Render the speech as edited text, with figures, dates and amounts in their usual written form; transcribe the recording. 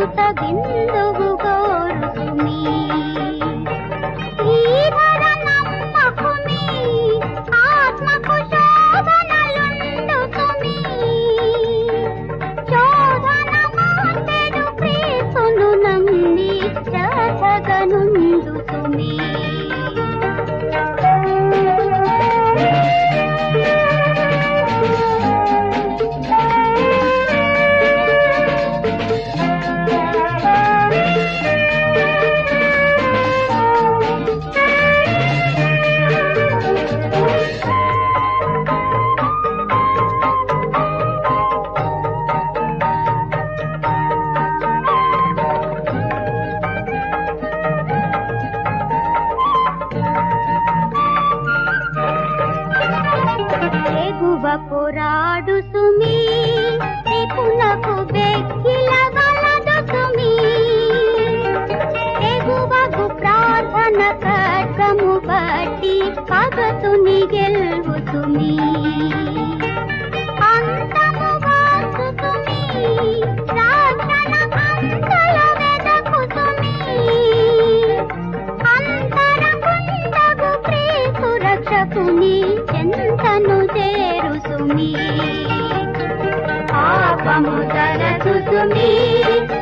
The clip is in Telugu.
తగిందువు కోరుసుమి శ్రీధర నమ్మకుమి ఆత్మకు శోధనలుండు సుమి శోధన మాటెడు ప్రీతును నమ్మి చదగనుండు సుమి పోరాడు సుమి త్రిపునకు బెక్కిల వలదు సుమి ఎగువకు ప్రార్థన ఖడ్గము బట్టి పగతుని గెలువు సుమి అంతము వాసు సుమి ప్రార్థన అంతల వెదకు సుమి అంతరకుండగు ప్రీతు రక్షకుని చెంతను చేరు సుమి పాపము తరచు సుమి